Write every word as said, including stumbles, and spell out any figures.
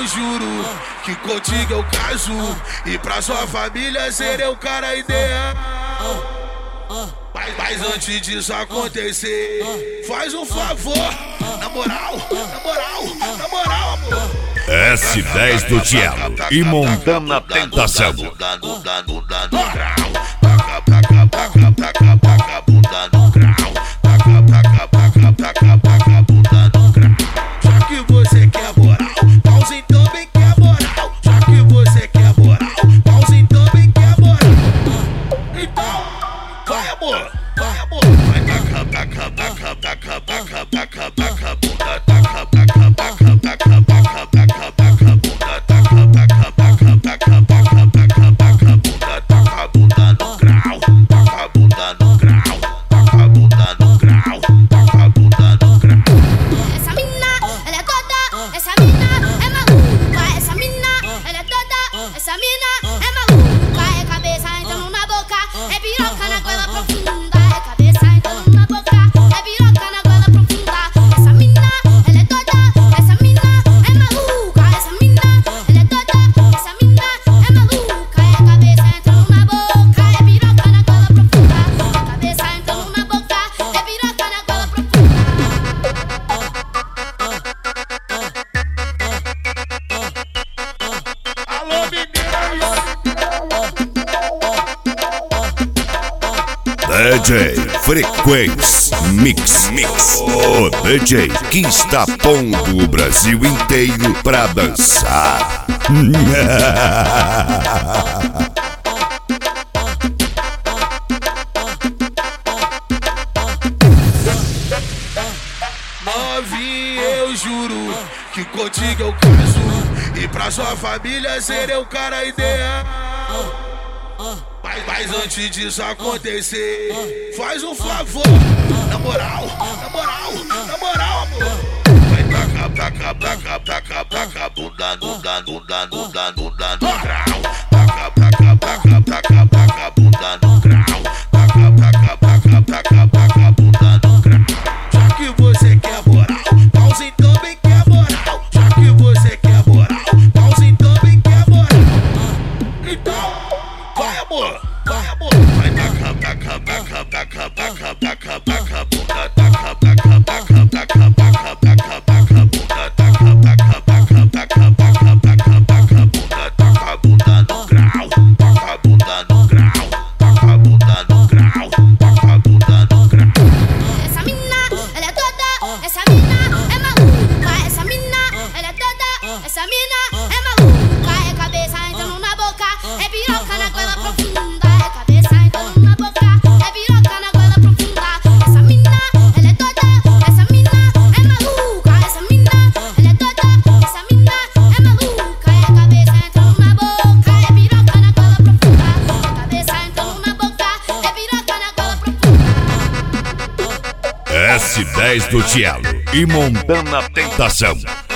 juro que contigo eu caso e pra sua família serei o cara ideal. Mas, mas antes disso acontecer, faz um favor, na moral, na moral, na moral, amor. S dez do Tielo e montando a tentação. Já que você quer moral, pauzinho também quer moral. Já que você quer moral, pauzinho também quer moral. Então, vai amor, vai amor. Vai taca, taca, taca, taca, taca, taca, taca, bunda, taca, taca, taca, taca, taca, taca, taca, bunda, taca, taca, taca, taca, taca, taca, taca, bunda, taca a bunda no grau, taca a bunda no grau, taca a bunda no grau, taca a bunda no grau. Essa mina, ela é toda, essa mina é maluca. Essa mina, ela é toda, essa mina é maluca. É cabeça entrando na boca, é piroca na goela profunda. É cabeça entrando na boca, é piroca na goela profunda. Essa mina, ela é toda, essa mina é maluca. Essa mina, ela é toda, essa mina é maluca. É cabeça entrando na boca, é piroca na goela profunda. É cabeça entrando na boca, é piroca na goela profunda. Alô, D J Frequência Mix Mix, o D J que está pondo o Brasil inteiro pra dançar. Novinha, eu juro que contigo eu caso e pra sua família serei o cara ideal. Mas, mas antes disso acontecer, faz um favor, na moral, na moral, na moral, amor. Vai taca, taca, taca, taca, taca, bunda, bunda, bunda, bunda, bunda no grau. Taca, taca, taca, taca, taca, bunda no grau. Taca, taca, taca, taca, taca, bunda no grau. Já que você quer moral, pauzinho também quer moral. Já que você quer moral, pauzinho também quer moral. Então, vai amor, vai amor. Vai taca, taca, taca, taca, taca, taca, taca, bunda, taca, taca, taca, taca, taca, taca, taca, bunda, taca, taca, taca, taca, taca, taca, taca, bunda, taca a bunda no grau, taca a bunda no grau, taca a bunda no grau, taca a bunda no grau. Essa mina, ela é toda, essa mina é maluca. Essa mina, ela é toda, essa mina é maluca. É cabeça entrando na boca, é piroca na goela profunda. É cabeça entrando na boca, é piroca na goela profunda. Essa mina, ela é toda, essa mina é maluca. Essa mina, ela é toda, essa mina é maluca. É cabeça entrando na boca, é piroca na goela profunda. É cabeça entrando na boca, é piroca na goela profunda. S dez do Tielo e montando a tentação.